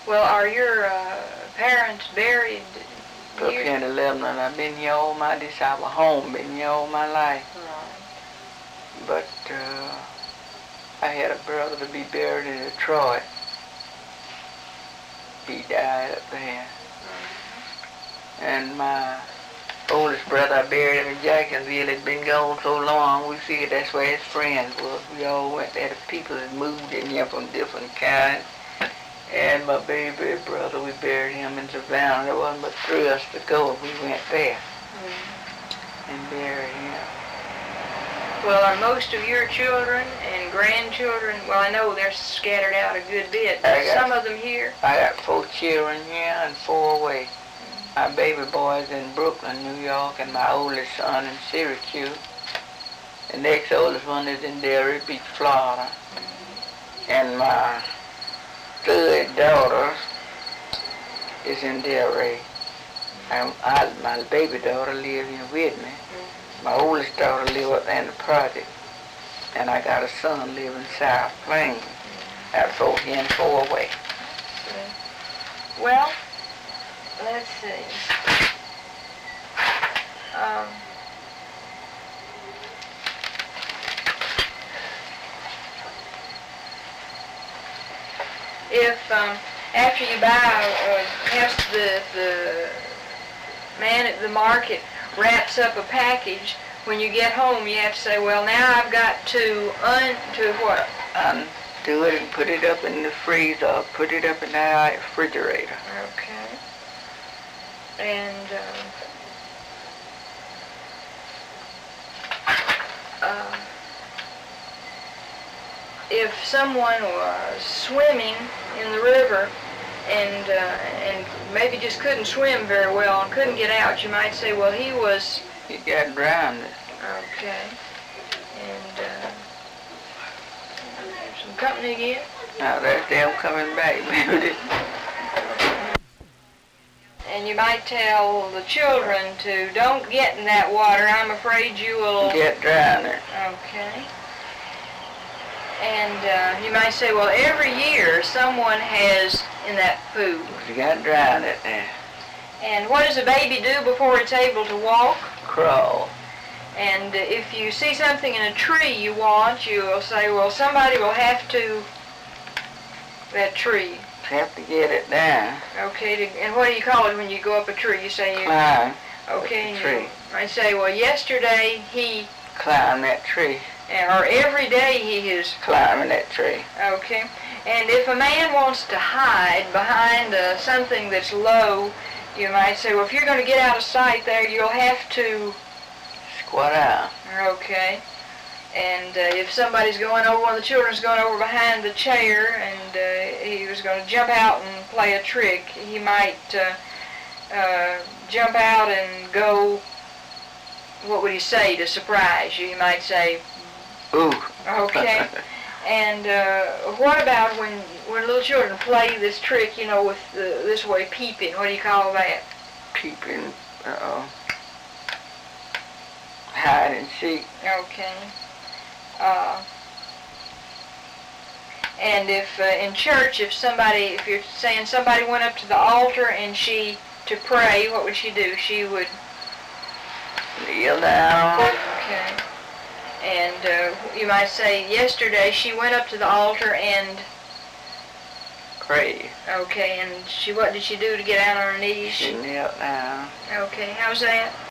Well, are your parents buried Up here? here in Lebanon. I've been here all my, this our home, been here all my life. Right. But I had a brother to be buried in Detroit. He died up there. And my oldest brother I buried him in Jacksonville. Had been gone so long, we figured that's where his friends was. We all went there. The people had moved in here from different kinds. And my baby brother, we buried him in Savannah. There wasn't but 3 of us to go. We went there and buried him. Well, are most of your children and grandchildren, well, I know they're scattered out a good bit, but some of them here? I got 4 children here and 4 away. My baby boy's in Brooklyn, New York, and my oldest son in Syracuse. The next oldest one is in Delray Beach, Florida. And my 3rd daughter is in Delray. My baby daughter lives here with me. My oldest daughter lives up there in the project. And I got a son living in South Plains. That's 4 here and 4 away. Well, let's see. If after you buy perhaps the man at the market wraps up a package, when you get home you have to say, well, now I've got to what? Undo it and put it up in the freezer, put it up in the refrigerator. Okay. And if someone was swimming in the river and maybe just couldn't swim very well and couldn't get out, you might say, well, he got drowned. Okay. And some company again? Now that's them coming back, baby. And you might tell the children to don't get in that water. I'm afraid you will get drowned. Okay. And you might say, well, every year someone has in that pool. You got drowned in there. And what does a baby do before it's able to walk? Crawl. And if you see something in a tree you want, you will say, well, somebody will have to that tree. Have to get it down. Okay, and what do you call it when you go up a tree? You say you climb. Okay, the tree. I say, well, yesterday he climbed that tree. Or every day he is climbing that tree. Okay, and if a man wants to hide behind something that's low, you might say, well, if you're going to get out of sight there, you'll have to squat out. Okay. And if somebody's going over, one of the children's going over behind the chair and he was going to jump out and play a trick, he might jump out and go, what would he say to surprise you? He might say, ooh. Okay. And what about when little children play this trick, you know, with this way, peeping? What do you call that? Peeping, hide and seek. Okay. And if in church, if you're saying somebody went up to the altar and to pray, what would she do? She would kneel down. Okay. And you might say, yesterday she went up to the altar and pray. Okay. And what did she do to get down on her knees? She knelt down. Okay. How's that?